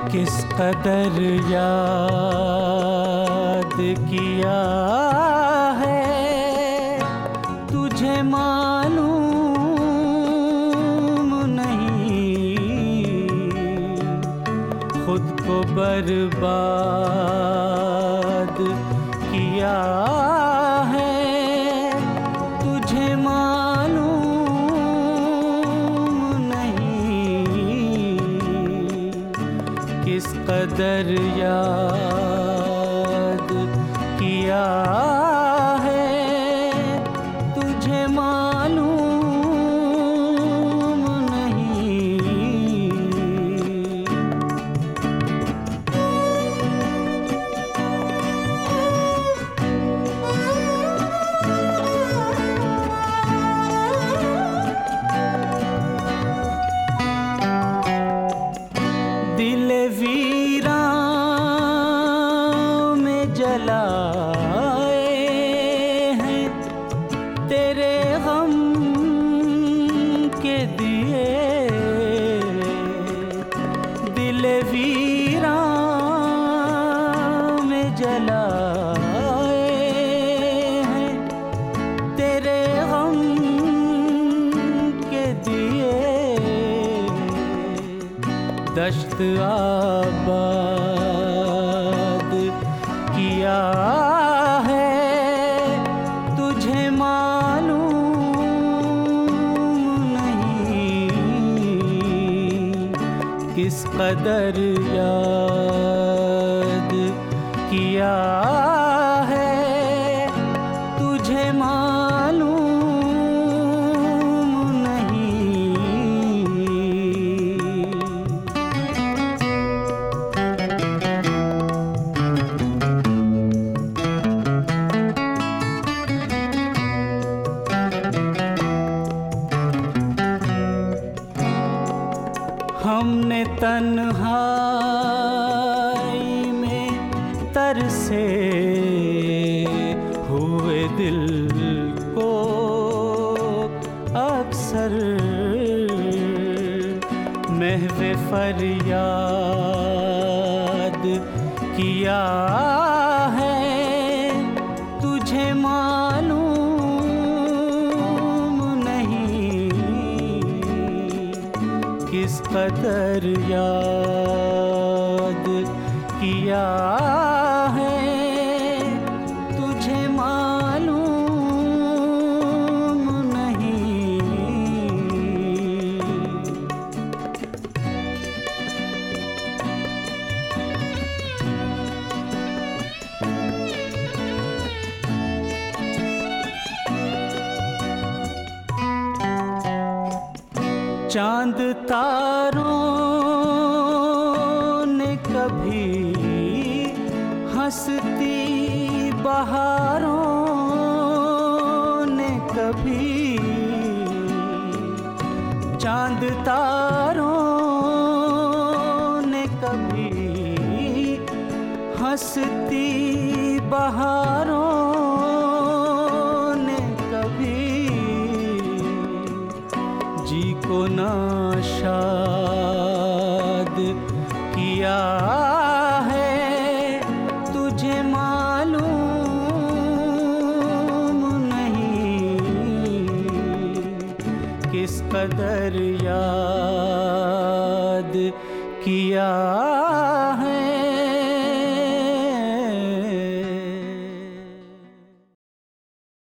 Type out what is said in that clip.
किस कदर याद किया है तुझे मालूम नहीं, खुद को बर्बाद किया है तुझे मालूम नहीं, किस कदर याद किया है तुझे मालूम नहीं। दिल वीरां में जलाए हैं तेरे गम के दिए, दिल वीरां में जलाए हैं तेरे गम के दिए, दश्त आबाद किया है तुझे मालूम नहीं, किस कदर याद किया है तुझे मालूम नहीं। हमने तन्हाई में तरसे हुए दिल को अक्सर महवे फरियाद किया है तुझे मालूम नहीं, किस कदर याद किया है तुझे मालूम नहीं। चांद तारों ने कभी हंसती बहारों ने कभी, चांद तारों ने कभी हंसती बहारों ने कभी, जी को नाशाद किया है तुझे मालूम नहीं, किस कदर याद किया है